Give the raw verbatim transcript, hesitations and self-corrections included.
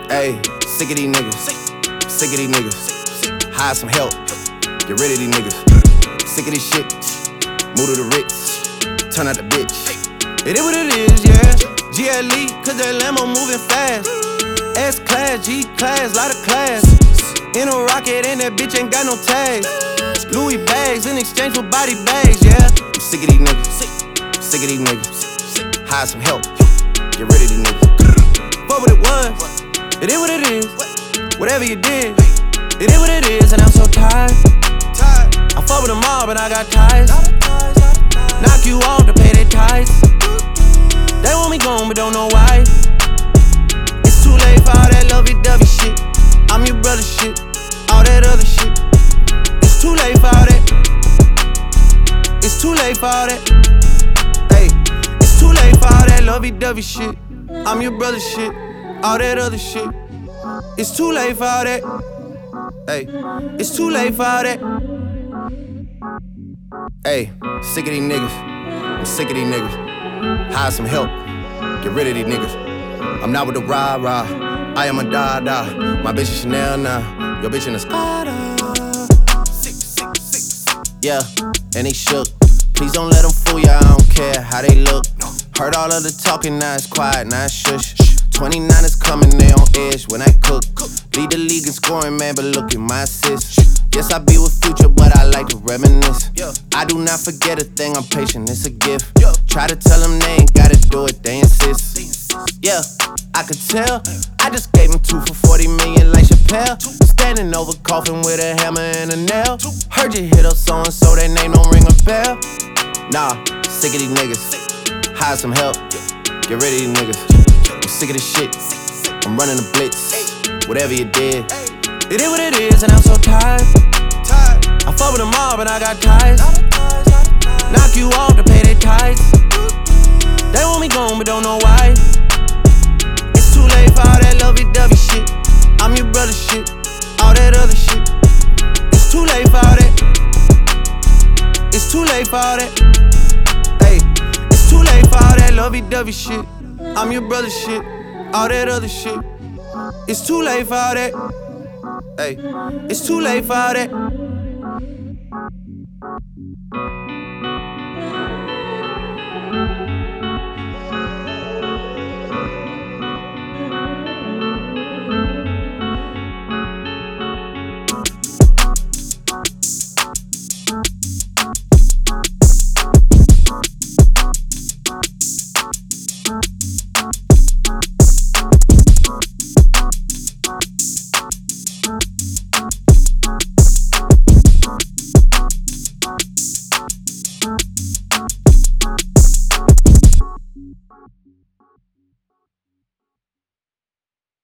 Ayy, sick of these niggas. Sick of these niggas. Hire some help. Get rid of these niggas. Sick of this shit. Move to the Ritz. Turn out the bitch. It is what it is, yeah. G L E, cause that Lambo moving fast. S-class, G-class, lot of class. In a rocket and that bitch ain't got no tags. Louis bags in exchange for body bags, yeah. I'm sick of these niggas. Sick of these niggas. Hire some help. Get rid of these niggas. Fuck what it was. It is what it is. Whatever you did, it is what it is, and I'm so tired. I fuck with them all, but I got ties. Knock you off to pay their ties. They want me gone, but don't know why. It's too late for all that lovey-dovey shit. I'm your brother shit, all that other shit. It's too late for all that. It's too late for all that. Hey, it's too late for all that lovey-dovey shit. I'm your brother shit, all that other shit. It's too late for all that. Hey, it's too late for all that. Hey, sick of these niggas. I'm sick of these niggas. Hire some help. Get rid of these niggas. I'm not with the rah-rah. I am a da-da. My bitch is Chanel now. Your bitch in a Spada. Yeah, and they shook. Please don't let them fool ya, I don't care how they look. Heard all of the talking, now it's quiet, now it's shush. twenty-nine is coming, they on edge when I cook. Lead the league in scoring, man, but look at my assists. Yes, I be with Future, but I like to reminisce. I do not forget a thing, I'm patient, it's a gift. Try to tell them they ain't gotta do it, they insist. Yeah, I could tell. I just gave him two for forty million like Chappelle. Standing over coffin with a hammer and a nail. Heard you hit up so-and-so, that name don't ring a bell. Nah, sick of these niggas. Hire some help, get rid of these niggas. I'm sick of this shit, I'm running a blitz. Whatever you did, it is what it is, and I'm so tired. I fuck with them all, but I got ties. Knock you off to pay their ties. They want me gone, but don't know why. It's too late for all that lovey-dovey shit. I'm your brother shit, all that other shit. It's too late for all that. It's too late for all that. Hey, it's too late for all that lovey-dovey shit. I'm your brother shit, all that other shit. It's too late for all that. Hey, it's too late for all that.